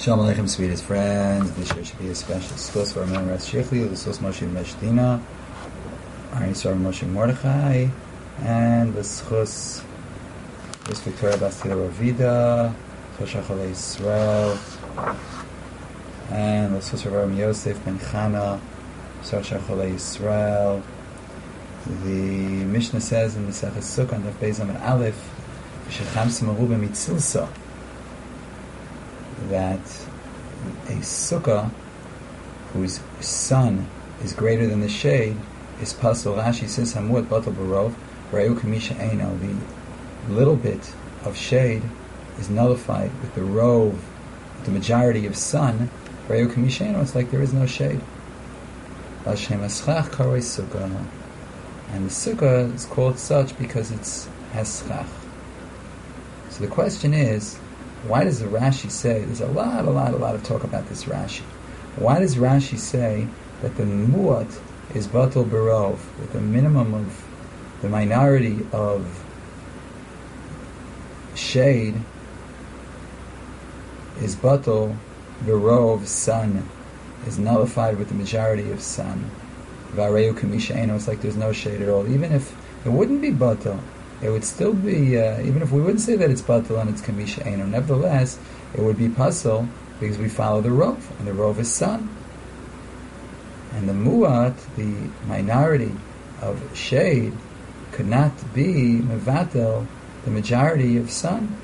Shalom Aleichem, sweetest friends. This year should be a special schos for our man Ras Shechli, the schos Moshe Meshdina, our Yisrael Moshe Mordechai, and the schos is Victoria Bastila Ravida, Chosha Chalei Yisrael, and the schos of Rabbi Yosef Ben Chana, Chosha Chalei Yisrael. The Mishnah says in the Masechet Sukkah, on the Beis Amud Aleph, Shechamsim Aruba Mitzilsa, that a sukkah whose sun is greater than the shade is pasul. Rashi says Hamuat Batal Barov Rayu Kamisha Eino. The little bit of shade is nullified with the rove, the majority of sun. Rayu Kamisha Eino. It's like there is no shade. Hashem Aschach Karoi Sukkah, and the sukkah is called such because it's has schach. So the question is, why does the Rashi say, there's a lot of talk about this Rashi. Why does Rashi say that the muat is batal barov, that the minimum of the minority of shade is batal barov, sun, is nullified with the majority of sun. Vareu kamisha eno, it's like there's no shade at all. Even if it wouldn't be batal, it would still be, even if we wouldn't say that it's batal and it's kamisha eino, nevertheless, it would be pasul because we follow the rov, and the rov is sun. And the muat, the minority of shade, could not be mevatel, the majority of sun.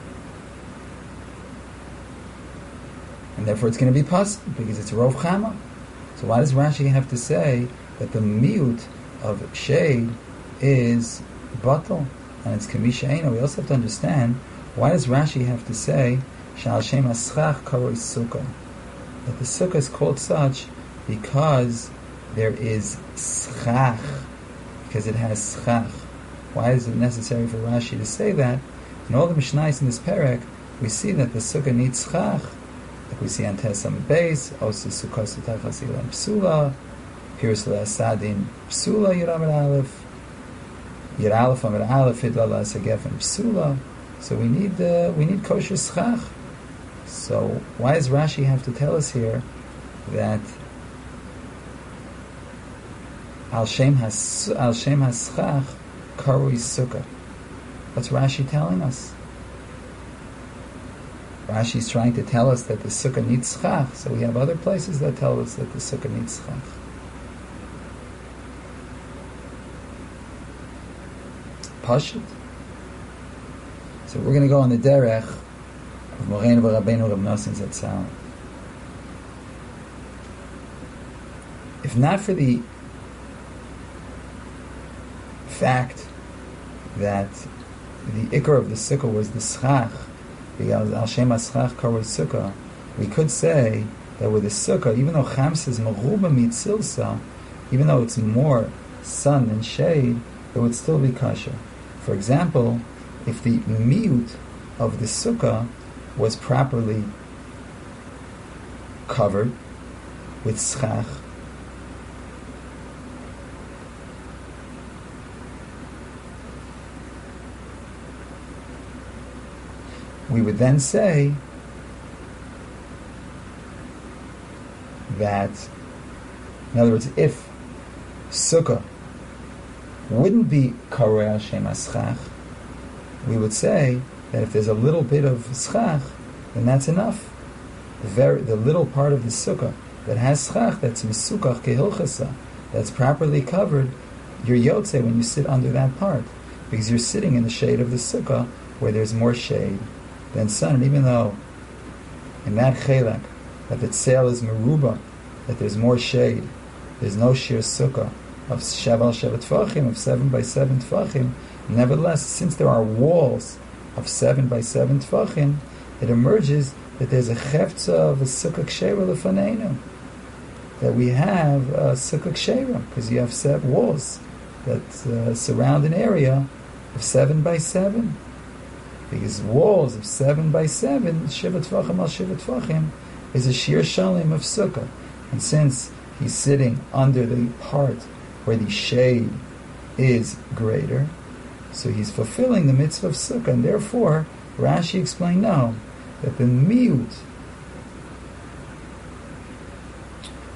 And therefore it's going to be pasul because it's rov chama. So why does Rashi have to say that the miut of shade is batal and it's kamisha eino? We also have to understand, why does Rashi have to say shal shem aschach karoi sukkah, that the sukkah is called such because there is schach, because it has schach. Why is it necessary for Rashi to say that? In all the Mishnayos in this perek, we see that the sukkah needs schach, like we see on Tesam Beis, Osis Sukkah Sutachas Ilam Psula, Pirs Le'asadin Psula Yiram Aleph, Yir Aleph Amid Aleph Hidla La'asagef and Psula. So we need kosher schach. So why does Rashi have to tell us here that Al Shem HaSchach Karui Sukkah? What's Rashi telling us? Rashi is trying to tell us that the sukkah needs schach, so we have other places that tell us that the sukkah needs schach. Pashut. So we're going to go on the derech of Moreinu Rabbeinu Reb Nosson Zatzal. If not for the fact that the ikar of the sukkah was the schach, Al Shem Aschach Karoi Sukkah, we could say that with the sukkah, even though Chams is Meruba Mitzilsa, even though it's more sun than shade, it would still be kosher. For example, if the miut of the sukkah was properly covered with schach, we would then say that, in other words, if sukkah wouldn't be karei al shem aschach, we would say that if there's a little bit of schach, then that's enough. The little part of the sukkah that has schach, that's mesukach kehilchasa, that's properly covered, you're yotze when you sit under that part, because you're sitting in the shade of the sukkah where there's more shade than sun. And even though in that chelak that the tzeil is meruba, that there's more shade, there's no sheer sukkah of sheval shevet tfachim, of 7 by 7 tfachim, nevertheless, since there are walls of 7 by 7 tfachim, it emerges that there's a cheftza of a sukkah kshera lefaneinu, that we have a sukkah kshera, because you have 7 walls that surround an area of 7 by 7. Because walls of 7 by 7, Shiva Tvachim al Shiva Tvachim, is a sheer shalim of sukkah. And since he's sitting under the part where the shade is greater, so he's fulfilling the mitzvah of sukkah. And therefore, Rashi explained no, that the miut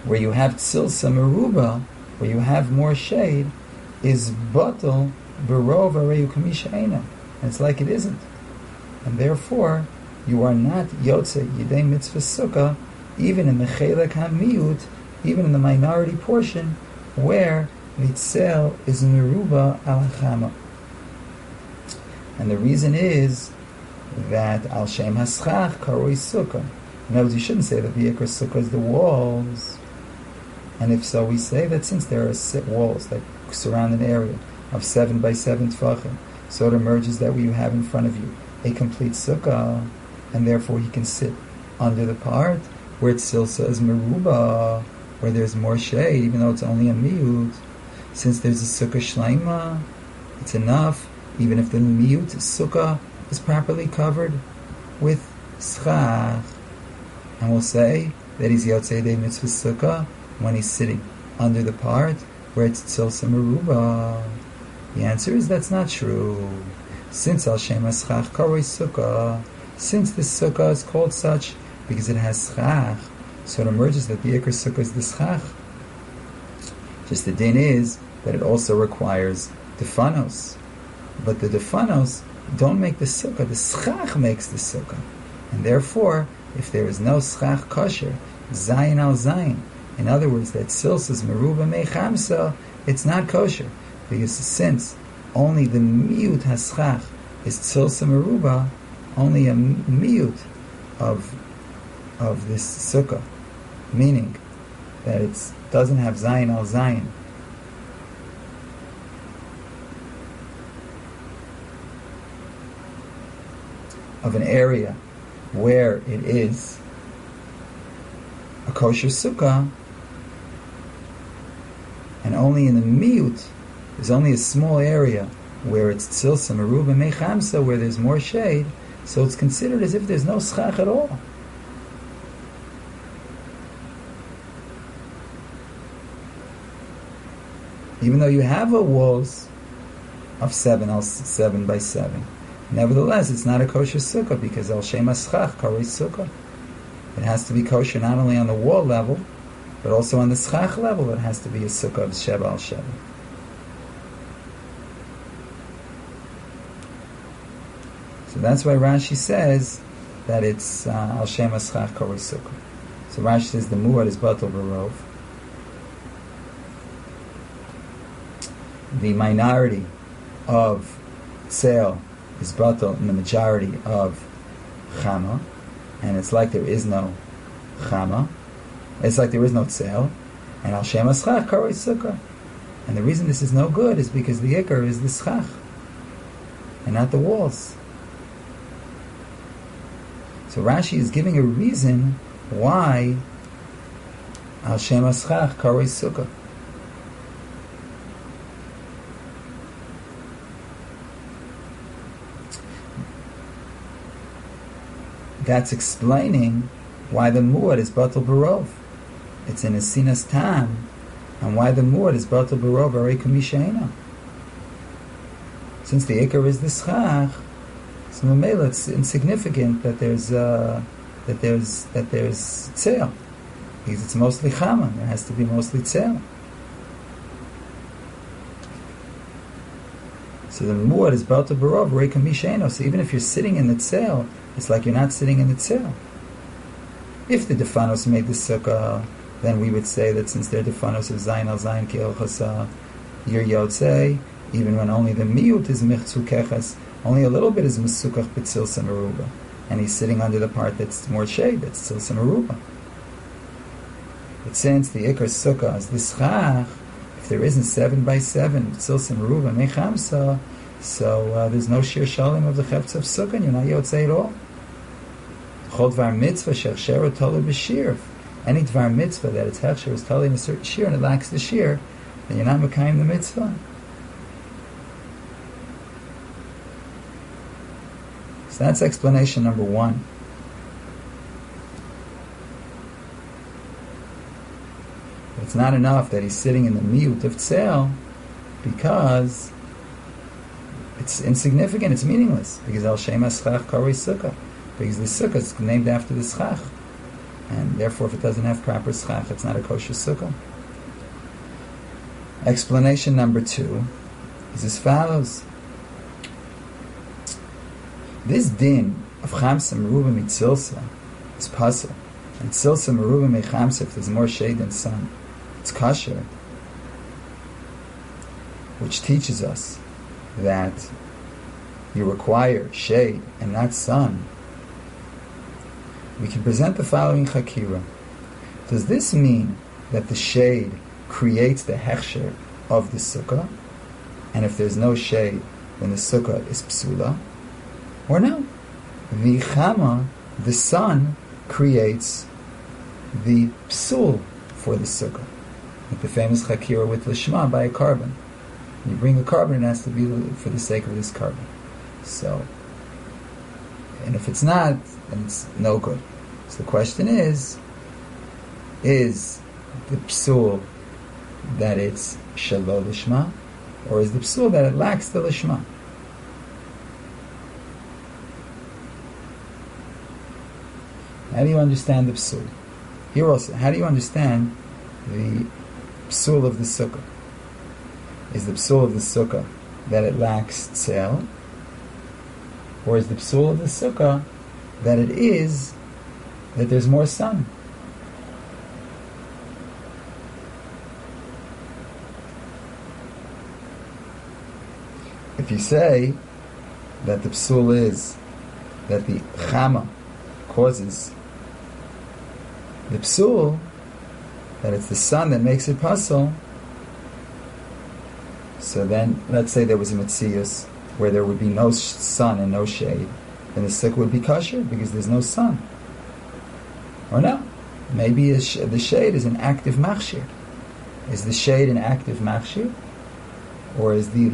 where you have tzilsa meruba, where you have more shade, is batal berov areyu kamisha eina. And it's like it isn't. And therefore, you are not yotze yidei mitzvah sukkah, even in the chelek hamiyut, even in the minority portion, where mitzel is meruba al chama. And the reason is that al shem haschach karoi sukkah. In other words, you shouldn't say that the ikar sukkah is the walls. And if so, we say that since there are walls that surround an area of 7 by 7 tefachim, so it emerges that we have in front of you a complete sukkah, and therefore he can sit under the part where it's silsa is meruba, where there's more shade, even though it's only a miyut. Since there's a sukkah shleima, it's enough, even if the miyut sukkah is properly covered with schach. And we'll say that he's yotzei dei mitzvah sukkah when he's sitting under the part where it's tzilsa meruba. The answer is that's not true. Since al shem haschach karoi sukkah, since this sukkah is called such because it has schach, so it emerges that the ikar sukkah is the schach. Just the din is that it also requires defanos. But the defanos don't make the sukkah, the schach makes the sukkah. And therefore, if there is no schach kosher, zayin al zayin, in other words, that sils is meruba mechamsa, it's not kosher. Because since only the miyut haschach is tzilsa meruba, only a miyut of this sukkah, meaning that it doesn't have zayin al zayin, of an area where it is a kosher sukkah, and only in the miyut, there's only a small area where it's tzilsa meruba mechamsa, where there's more shade, so it's considered as if there's no schach at all. Even though you have a walls of 7 by 7, nevertheless it's not a kosher sukkah because al shem haschach karoi sukkah. It has to be kosher not only on the wall level, but also on the schach level. It has to be a sukkah of sheva al sheva. So that's why Rashi says that it's al shem haschach karoi sukkah. So Rashi says the muad is batal berov. The minority of tzel is batal in the majority of chama, and it's like there is no chama. It's like there is no tzel, and al shem haschach karoi sukkah. And the reason this is no good is because the ikar is the schach, and not the walls. So Rashi is giving a reason why al shem haschach karoi sukkah. That's explaining why the muad is batal berov. It's in a sinas tam, and why the muad is batal berov arei kamisha eina. Since the ikar is the schach, so mamela it's insignificant that there's tzel, because it's mostly chama. There has to be mostly tzel. So the muad is batal berov arei kamisha eina. So even if you're sitting in the tzel, it's like you're not sitting in the tzel. If the defanos made the sukkah, then we would say that since they're defanos of zayin al zayin ki el chasa, you're yotzei, even when only the miyut is michzu keches, only a little bit is mesukach b'tzilsa meruba, and he's sitting under the part that's more shade, that's tzilsa meruba. But since the ikar sukkah is the schach, if there isn't 7 by 7 tzilsa meruba mechamsa, so there's no shir shalim of the chefetz of sukkah, and you're not yotzei at all. Chol dvar mitzvah shechshero tolu b'shir. Any dvar mitzvah that its hechsher is totally in a certain shir and it lacks the shir, then you're not mekayim the mitzvah. So that's explanation number 1. It's not enough that he's sitting in the miyut of tzel because it's insignificant, it's meaningless, because al shem haschach karoi sukkah, because the sukkah is named after the schach. and therefore if it doesn't have proper schach, it's not a kosher sukkah. Explanation number 2 is as follows. This din of chamsa meruba mitzilsa is pasul, and tzilsa meruba mechamsa, if there's more shade than sun, it's kosher, which teaches us that you require shade and not sun. We can present the following chakira. Does this mean that the shade creates the hechsher of the sukkah, and if there's no shade, then the sukkah is psula? Or no? The chama, the sun, creates the psul for the sukkah. Like the famous chakira with lishma by a carbon. You bring a carbon, it has to be for the sake of this carbon. So, and if it's not, then it's no good. So the question is the psul that it's shelo lishma, or is the psul that it lacks the lishma? How do you understand the psul? Here also, how do you understand the psul of the sukkah? Is the psul of the sukkah that it lacks tzel? Or is the psul of the sukkah that that there's more sun? If you say that the psul is that the chama causes the psul, that it's the sun that makes it pasul, so then let's say there was a metzius where there would be no sun and no shade, then the sukkah would be kosher because there's no sun. Or no, maybe the shade is an active machshir. Is the shade an active machshir, or is the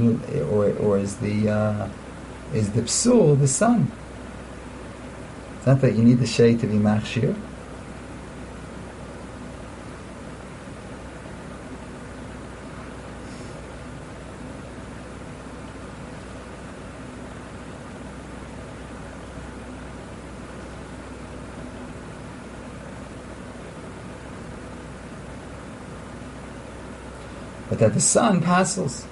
psul the sun? It's not that you need the shade to be machshir. But that the sun passes.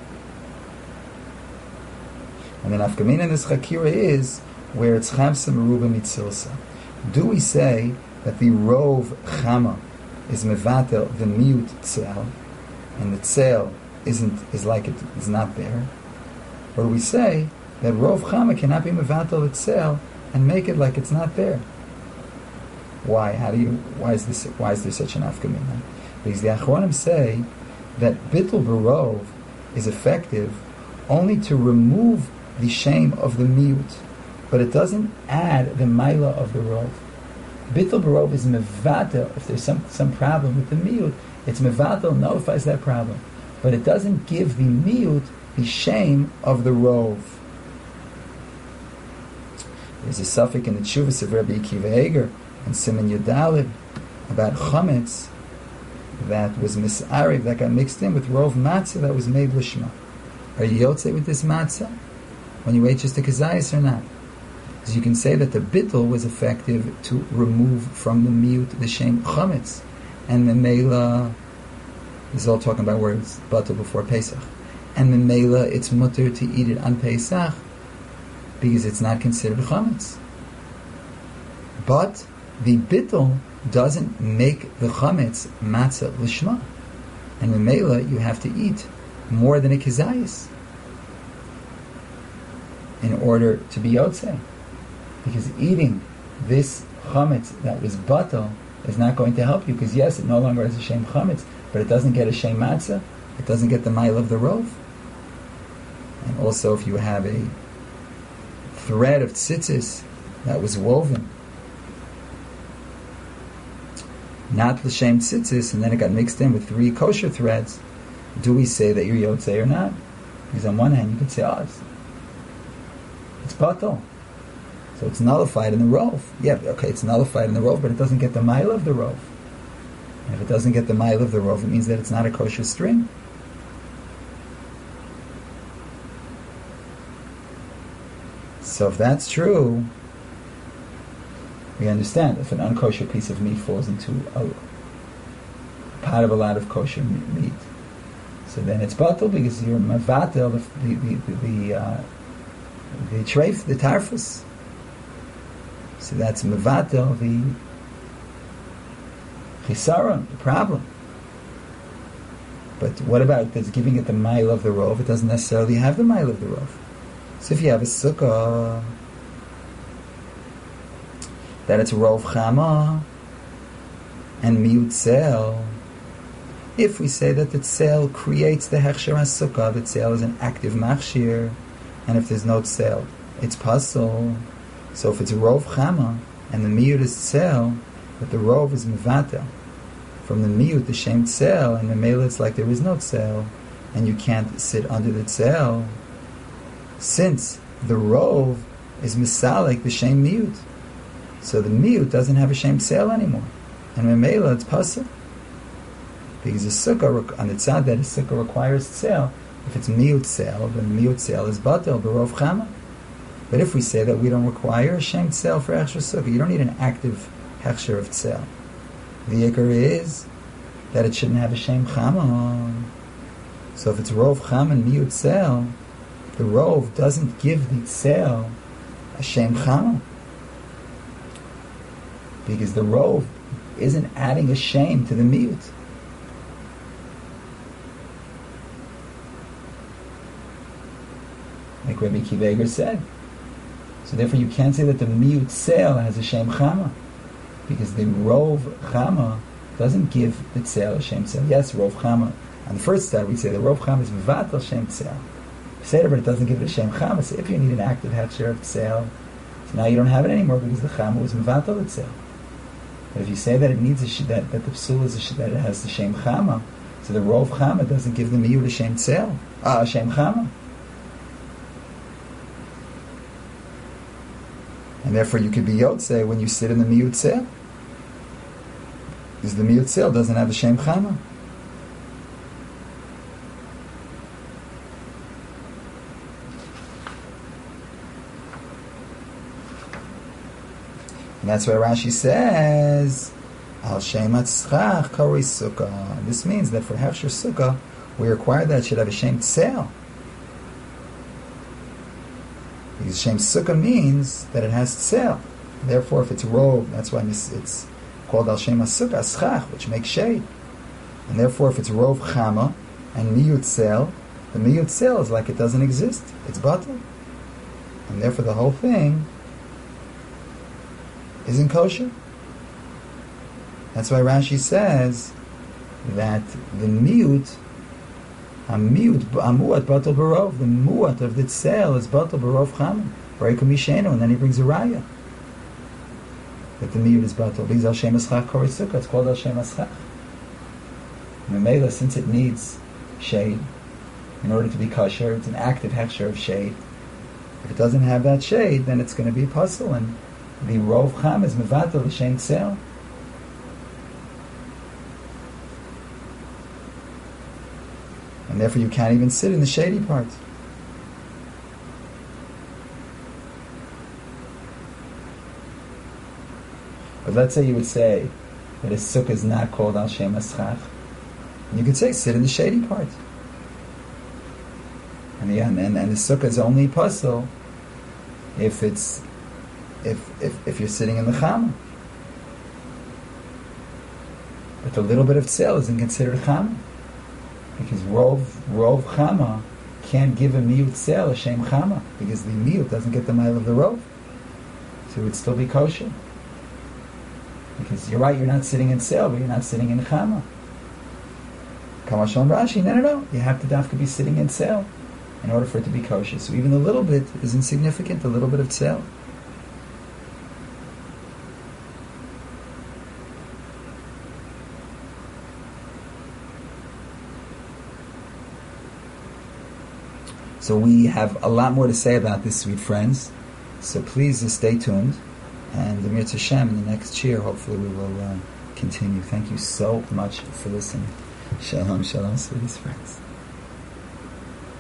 And then nafkamina in this chakira is where it's chamsa meruba mitzilsa. Do we say that the rov chama is mevatel the miut tzel, and the tzel is like it is not there? Or do we say that rov chama cannot be mevatel the tzel and make it like it's not there? Why? Why is there such an nafkamina? Because the achronim say that bittul barov is effective only to remove the shame of the miut, but it doesn't add the maila of the rov. Bittul barov is mevatel. If there's some problem with the miut, it's mevatel, nullifies that problem, but it doesn't give the miut the shame of the rov. There's a suffix in the Tshuvas of Rabbi Akiva Eger and Siman Yudalid about chametz that was mis'ariv, that got mixed in with rov matzah that was made lishma. Are you yotzei with this matzah when you ate just a kazayis or not? Because you can say that the bittul was effective to remove from the miut the shame chametz, and the meila, this is all talking about words butter before Pesach, and the meila it's mutter to eat it on Pesach because it's not considered chametz. But the bittul doesn't make the chametz matzah lishma, and the meila you have to eat more than a kizayis in order to be yotzei, because eating this chametz that was batal is not going to help you, because yes, it no longer has a shem chametz, but it doesn't get a shem matzah, it doesn't get the mile of the rov. And also if you have a thread of tzitzis that was woven not l'shem tzitzis, and then it got mixed in with 3 kosher threads, do we say that you're yotzei or not? Because on one hand you could say, it's batal, so it's nullified in the rov. Yeah, okay, it's nullified in the rov, but it doesn't get the mile of the rov. And if it doesn't get the mile of the rov, it means that it's not a kosher string. So if that's true, We understand if an unkosher piece of meat falls into a pot of a lot of kosher meat, so then it's batal because you're mavatel the treif, the tarfus. So that's mavatel the chisaron, the problem. But what about that's giving it the mile of the rov? It doesn't necessarily have the mile of the rov. So if you have a sukkah that it's rov chama and miut tzel, if we say that the tzel creates the hechsher ha-sukkah, the tzel is an active machshir, and if there's no tzel, it's pasul. So if it's rov chama and the miut is tzel, but the rov is mevatel from the miut, the shem tzel, and the mele it's like there is no tzel, and you can't sit under the tzel, since the rov is misalik, the shem miut. So the miut doesn't have a shem tzel anymore, and memela it's pasul. Because the sukkah, on the tzad that a sukkah requires tzel, if it's miut tzel, then miut tzel is batel, berov chama. But if we say that we don't require a shem tzel for hechsher sukkah, you don't need an active hechsher of tzel. The ikar is that it shouldn't have a shem chama. So if it's rov chama and miut tzel, the rov doesn't give the tzel a shem chama. Because the rov isn't adding a shem to the miut. Like Rabbi Akiva Eiger said. So therefore you can't say that the miut tzel has a shem chama, because the rov chama doesn't give the tzel a shem tzel. Yes, rov chama. On the first step we say the rov chama is mevatel shem tzel. We say it, but it doesn't give it a shem chama. So if you need an active hechsher of tzel, so now you don't have it anymore because the chama was mevatel the tzel. But if you say that it needs that the psul is that it has the shem chama, so the rov chama doesn't give the miut a shem tzel, a shem chama. And therefore you could be yotzei when you sit in the miut tzel, because the miut tzel doesn't have the shem chama. And that's why Rashi says, Al shem atzchach kori sukkah. This means that for hechsher sukkah, we require that it should have a shem tzel. Because shem sukkah means that it has tzel. Therefore, if it's rov, that's why it's called al shem sukkah aschach, which makes shade. And therefore, if it's rov chama and miut tzel, the miut tzel is like it doesn't exist. It's batel. And therefore, the whole thing isn't kosher. That's why Rashi says that the miut, amuat batal barov, the muat of the tzel is batal barov chama, and then he brings a raya that the miut is batal. Because al shem aschach kori sukkah, it's called al shem aschach. Memela, since it needs shade in order to be kosher, it's an active hechsher of shade. If it doesn't have that shade, then it's going to be pasul, and the rov chama is mevatel the shem tzel. And therefore you can't even sit in the shady part. But let's say you would say that a sukkah is not called al shem aschach. And you could say sit in the shady part. And the sukkah is only pasul if it's if you're sitting in the chama. But the little bit of tzel isn't considered chama. Because rov chama can't give a miut tzel a shem chama, because the miut doesn't get the mile of the rov, so it would still be kosher. Because you're right, you're not sitting in tzel, but you're not sitting in chama. Kamashon Rashi, no, you have to dafka be sitting in tzel in order for it to be kosher. So even a little bit is insignificant, a little bit of tzel. So we have a lot more to say about this, sweet friends. So please stay tuned. And the Mirz Hashem, in the next cheer, hopefully we will continue. Thank you so much for listening. Shalom, shalom, sweet friends.